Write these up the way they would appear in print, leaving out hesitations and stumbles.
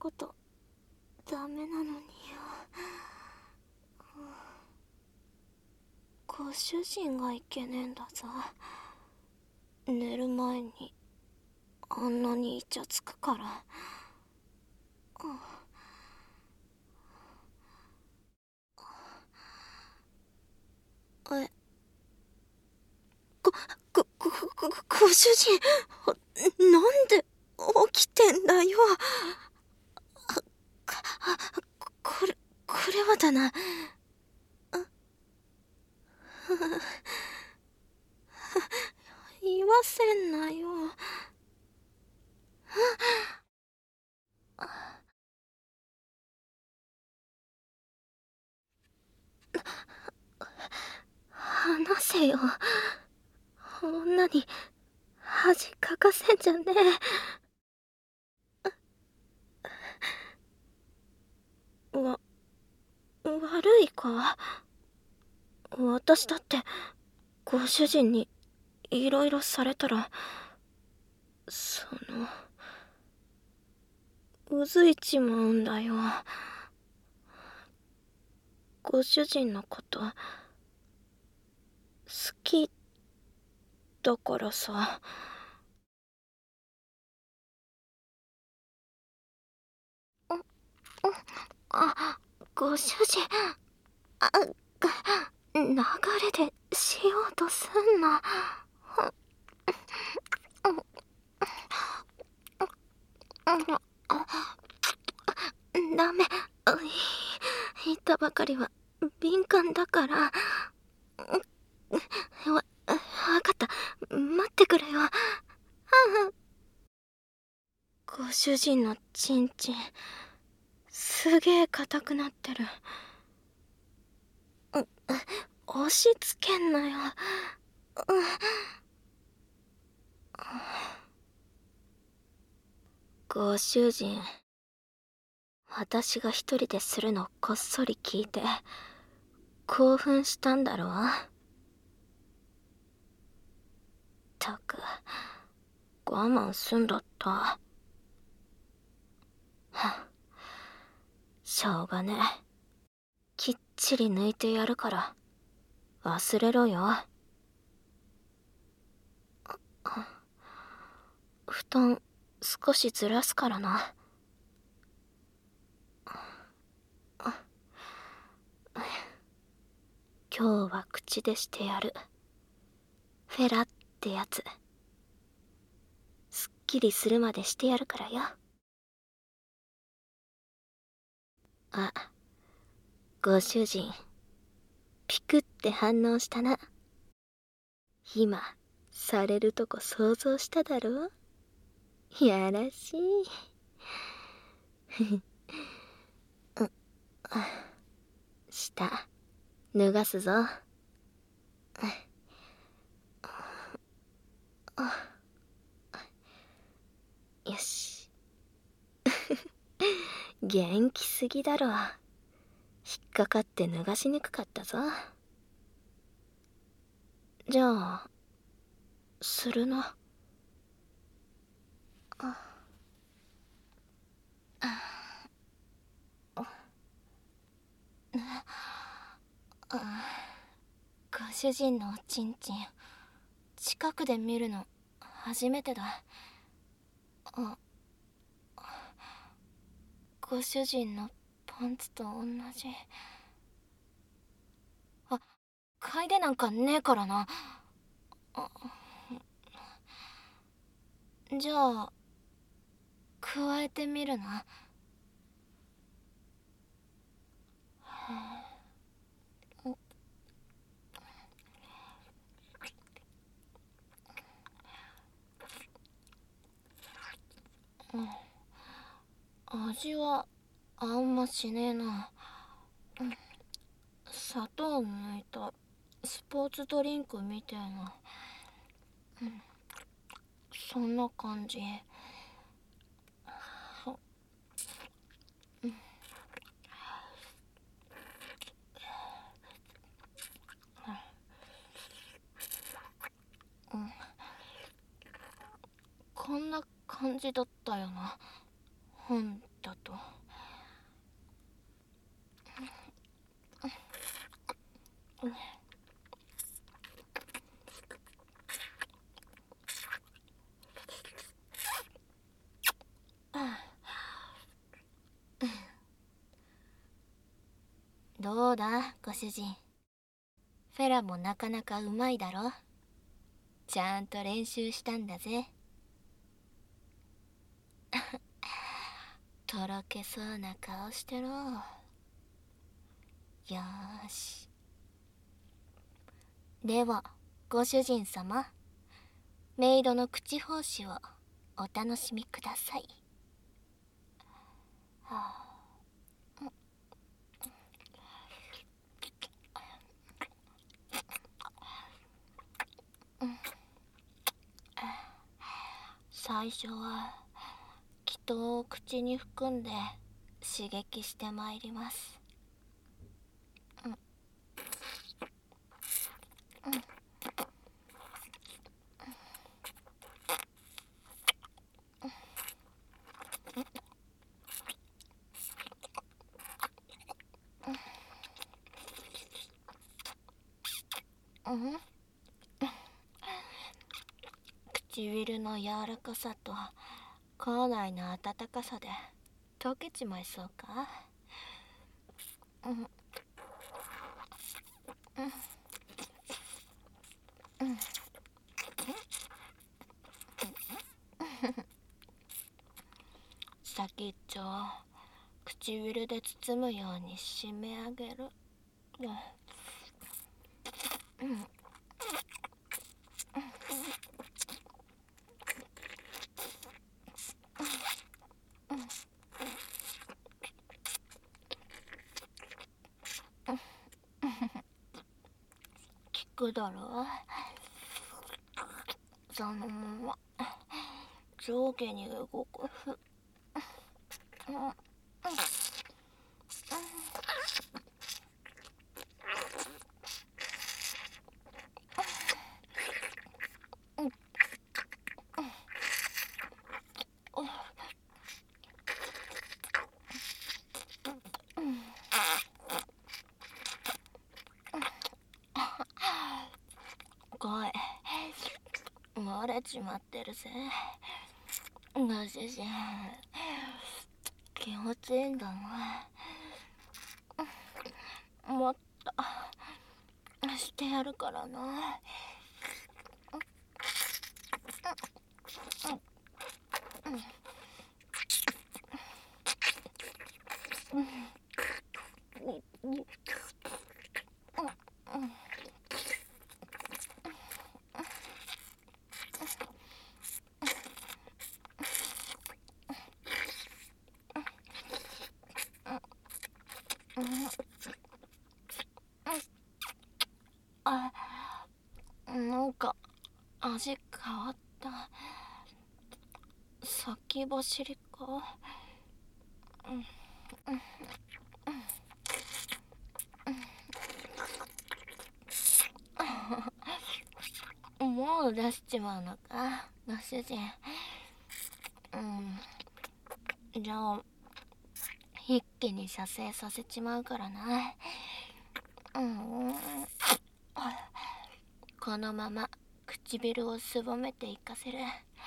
ことダメなのによ。ご主人がいけねえんだぞ。寝る前にあんなにイチャつくから。え、ご、ご主人、なんで起きてんだよ。これ、これはだな。言わせんなよ。話せよ。女に恥かかせんじゃねえ。悪いか？私だってご主人にいろいろされたら、うずいちまうんだよ。ご主人のこと好きだからさ。ご主人、流れでしようとすんな。ダメ。言ったばかりは敏感だから。わかった。待ってくれよ。ご主人のチンチンすげえ硬くなってる。押し付けんなよ。ご主人、私が一人でするのこっそり聞いて興奮したんだろう。ったく、我慢すんだった。しょうがねえ。きっちり抜いてやるから忘れろよ。布団少しずらすからな。今日は口でしてやる。フェラってやつ。すっきりするまでしてやるからよ。ご主人、ピクって反応したな。今、されるとこ想像しただろ？やらしい。下、脱がすぞ。よし。元気すぎだろ。引っかかって脱がしにくかったぞ。じゃあ、するな。ご主人のおちんちん近くで見るの初めてだ。ご主人のパンツと同じ。嗅いでなんかねえからな。じゃあ加えてみるな。味はあんましねえな。砂糖抜いたスポーツドリンクみたいな。そんな感じ。こんな感じだったよな、ほんたと。どうだご主人、フェラもなかなかうまいだろ。ちゃんと練習したんだぜ。とろけそうな顔してろ。よーし。ではご主人様、メイドの口奉仕をお楽しみください。最初は気筒を口に含んで刺激してまいります。唇の柔らかさと口内の温かさで溶けちまいそうか。先っちょを唇で包むように締め上げる。聞くだろ。そのまま上下に動く。声漏れちまってるぜ。ご主人、気持ちいいんだな。もっとしてやるからな。なんか味変わった。先走りか。もう出しちまうのかご主人。じゃあ一気に射精させちまうからな。このまま唇をすぼめていかせる。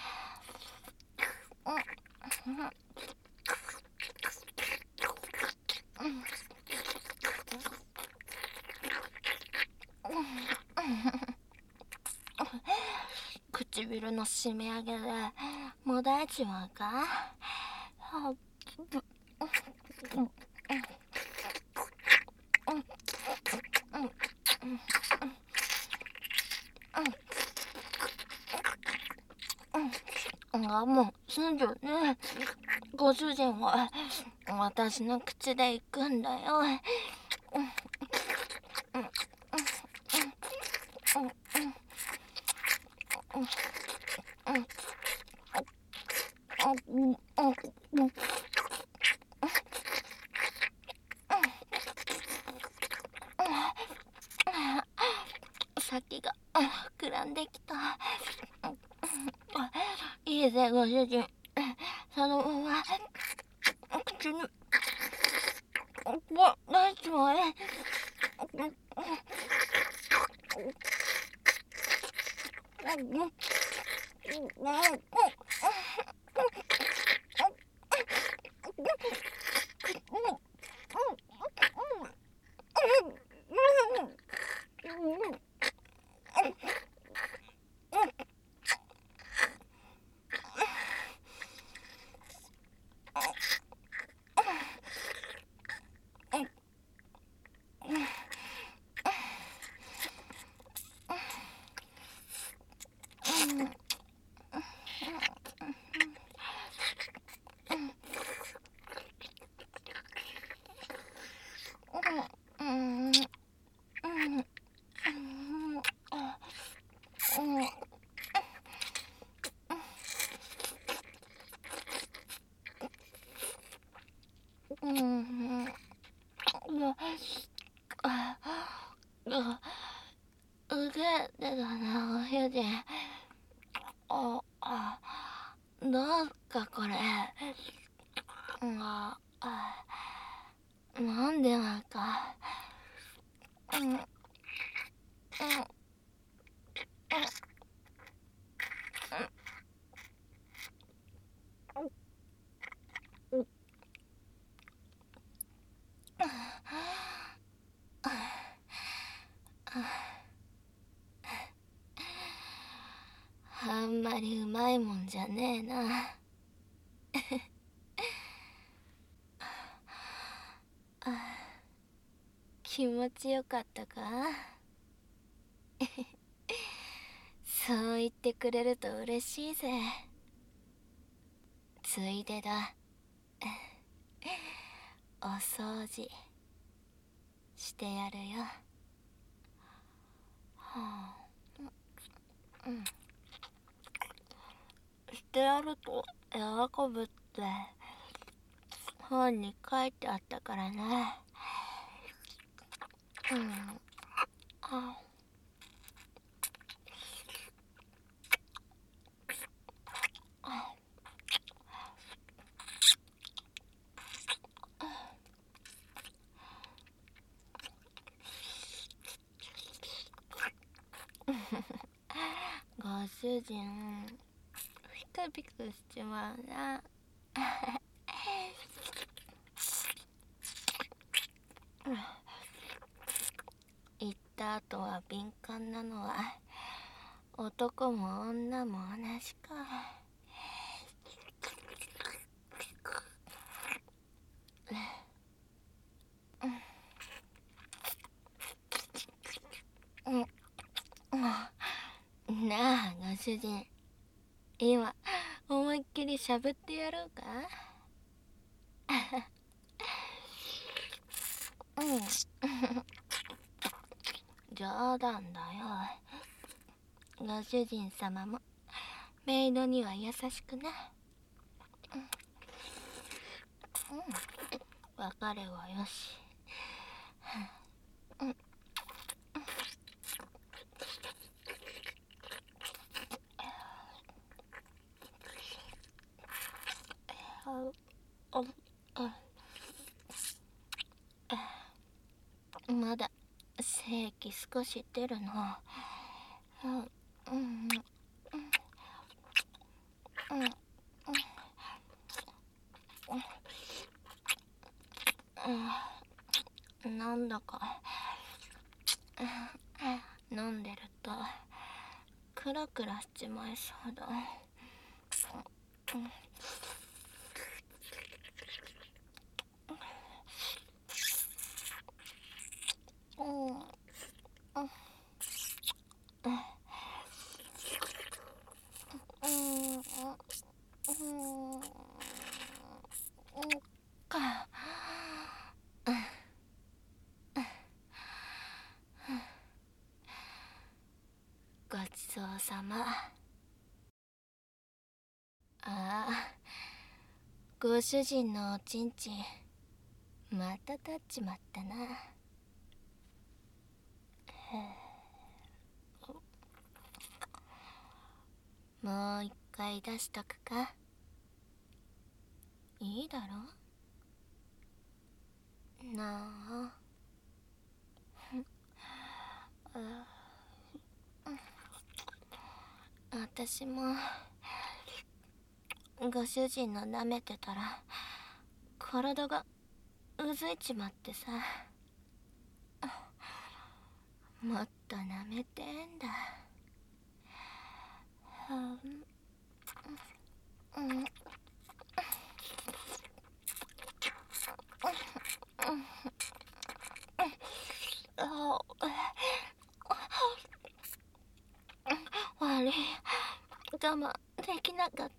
唇の締め上げでもだえちまうか。もう済んじゃうね。ご主人は私の口で行くんだよ。先が膨らんできた。いいぜご主人、そのまま緒に出してもらえ。腕だな、おゆで。どうかこれ。なんでなんか。あんまりうまいもんじゃねえな。気持ちよかったか？そう言ってくれると嬉しいぜ。ついでだ。お掃除してやるよ。してやると喜ぶって本に書いてあったからね。ご主人ピクピクしちまうな。言った後は敏感なのは男も女も同じか。なあご主人、今思いっきり喋ってやろうか。冗談だよ。ご主人様もメイドには優しくね。別れはよし。まだ精液少し出るの。なんだか飲んでるとクラクラしちまいそうだ。ごちそうさま。ご主人のおちんちんまた立っちまったな。もう一回出しとくか。いいだろ。 なあ、私もご主人の舐めてたら体がうずいちまってさ、もっと舐めてんだ。悪い、我慢できなかった。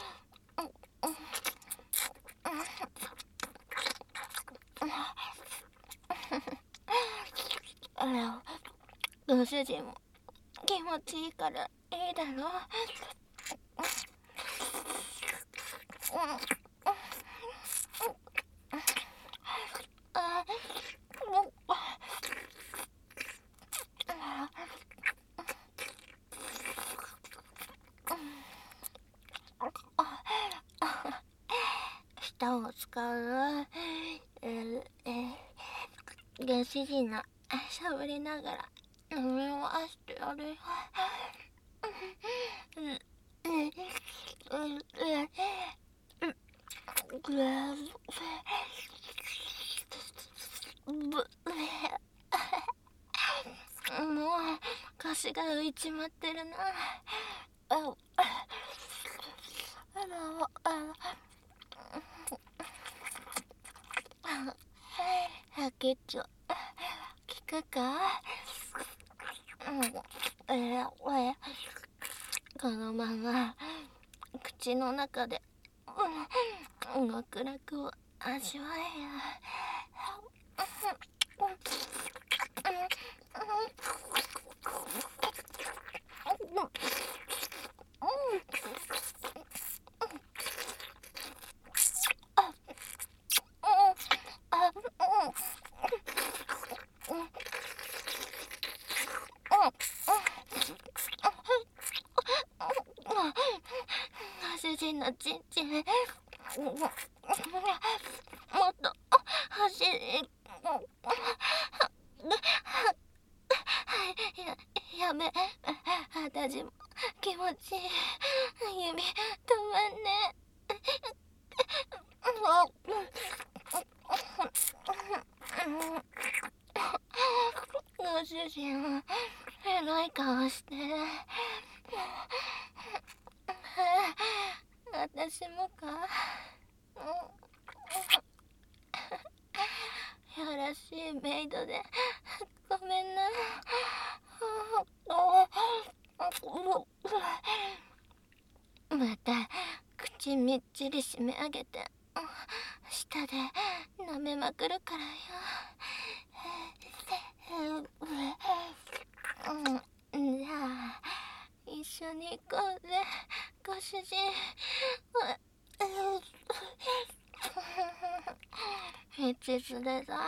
ご主人も気持ちいいからいいだろ。舌を使う。ご主人のしゃぶりながら飲み回してやるよ。もう腰が浮いちまってるな。ケチョ聞くか。このまま口の中で極楽を味わえよ。主人のちんちんもっと欲しい。やめ、私も気持ちいい。指止まんね。ご主人はエロい顔してる。私もか。やらしいメイドでごめんな。また口みっちり締め上げて舌で舐めまくるからよ。じゃあ一緒に行こうぜ、ご主人。一途でさ。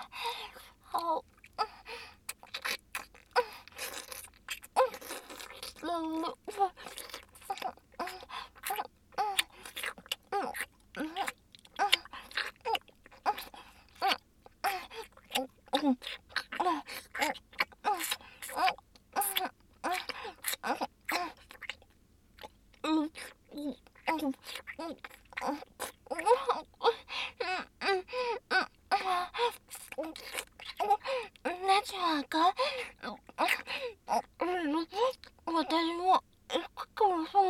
ネチはか私も行くからさ。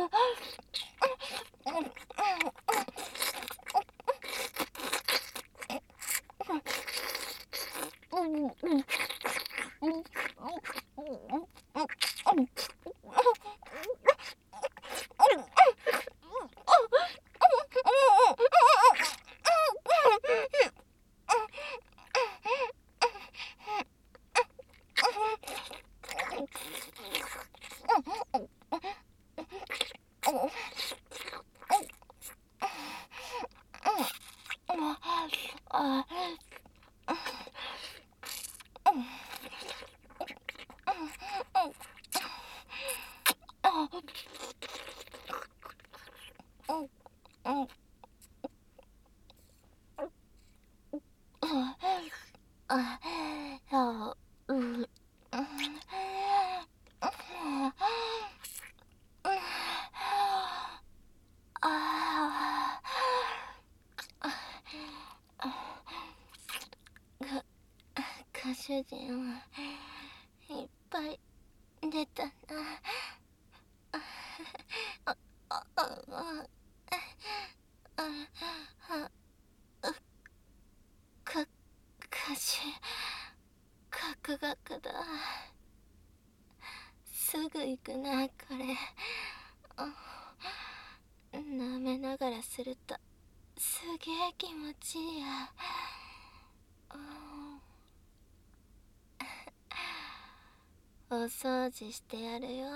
主人、いっぱい出たな。か、かし、かくがくだ。すぐ行くな、これ。舐めながらすると、すげえ気持ちいいや。お掃除してやるよ。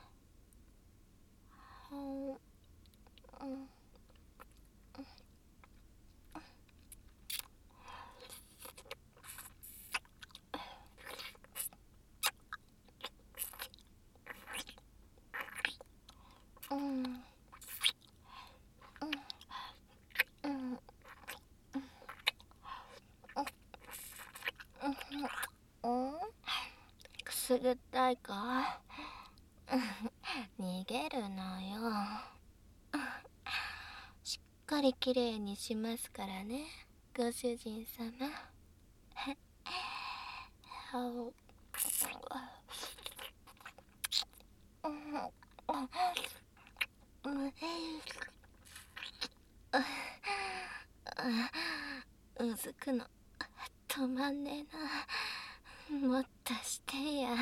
くすぐったいか？逃げるなよ。しっかりきれいにしますからね、ご主人様。うずくの止まんねえな。もっとしてや。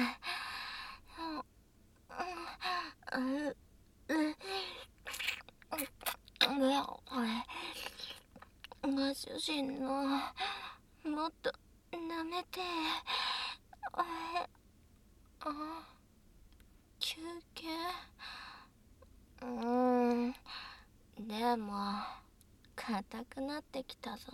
ご主人のもっと舐めて。休憩？でも硬くなってきたぞ。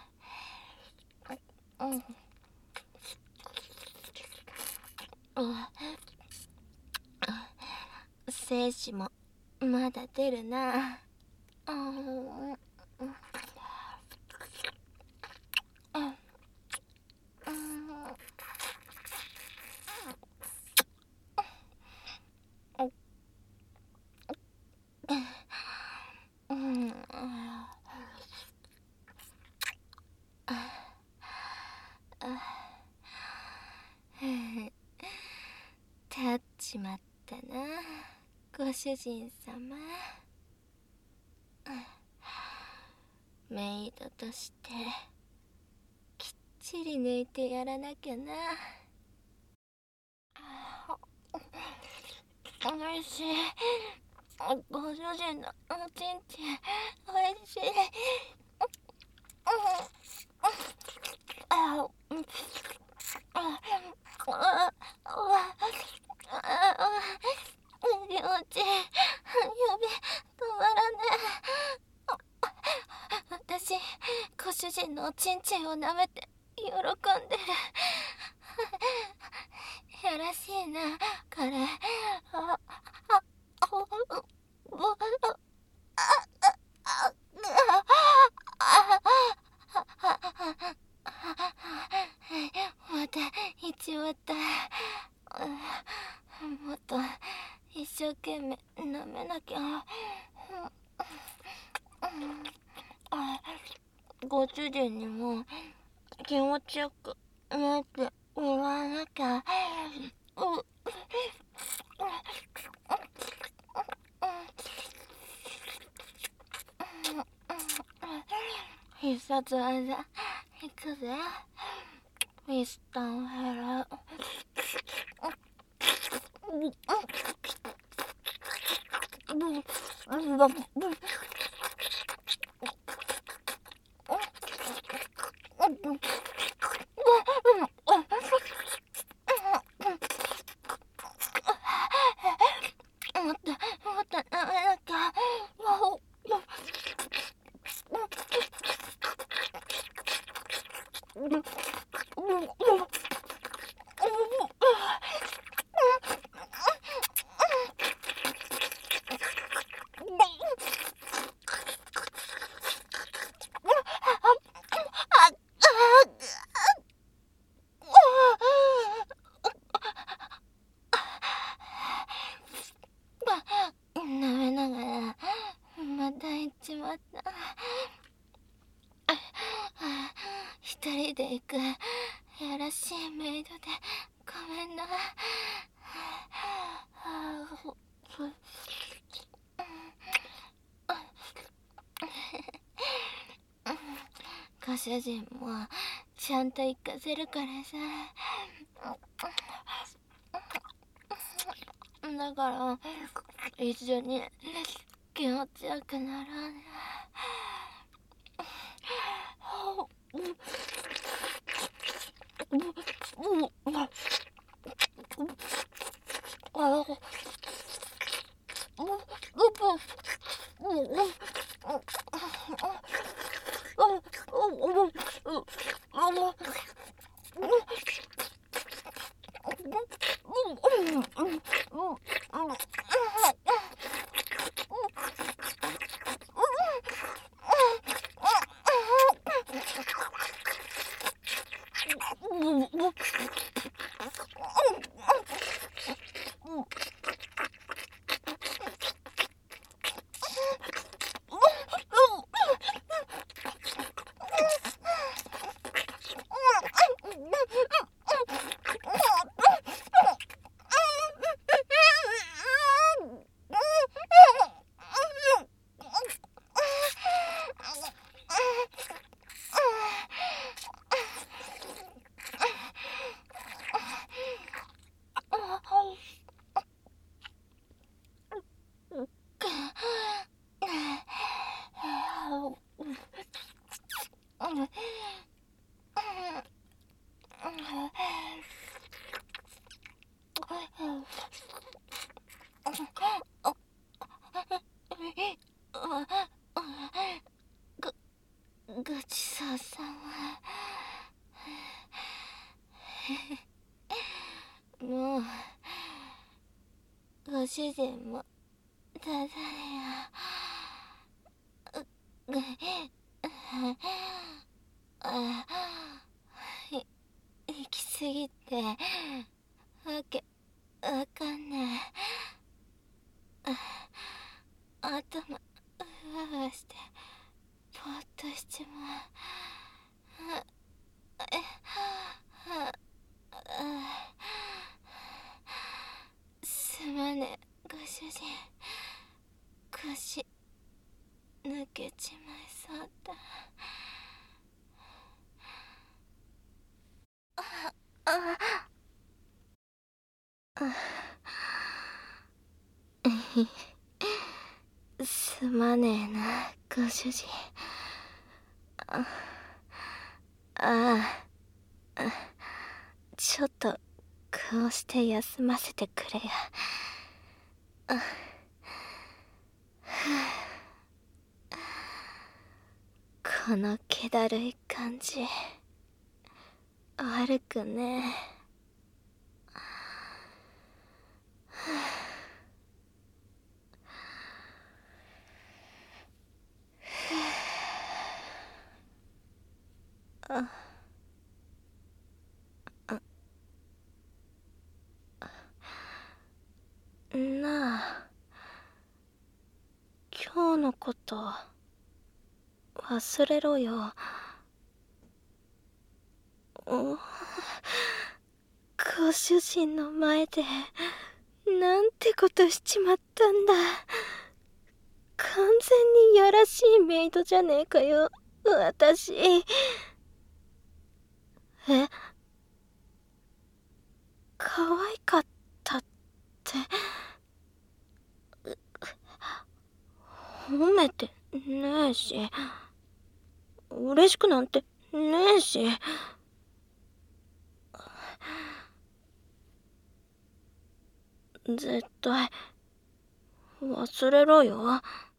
精子もまだ出るな。立っちまったな、ご主人様。メイドとしてきっちり抜いてやらなきゃな。おいしい。ご主人のおちんちんおいしい。気持ちいい。指止まらねえ。私、ご主人のおちんちんを舐めて喜んでる。やらしいな、これ。また行っちまった。もっと一生懸命舐めなきゃ。ご主人にも気持ちよくなってもらわなきゃ。必殺技いくぜ。ミスタンヘラ。もっと舐めなきゃ。舐めながらまた行っちまった。一人で行く。 やらしいメイドでごめんな。ご主人もちゃんと行かせるからさ。だから一緒に気持ちよくなろうね。ごちそうさま。もうご主人もただいま行き過ぎてわけわかんない。頭ふわふわしてぼーっとしちまう。すまねえご主人、腰抜けちまいそうだ。すまねえなご主人。ちょっとこうして休ませてくれや。この気だるい感じ悪くねえ。なあ、今日のこと忘れろよ。ご主人の前でなんてことしちまったんだ。完全にやらしいメイドじゃねえかよ私。可愛かったって褒めてねえし、嬉しくなんてねえし。絶対忘れろよ。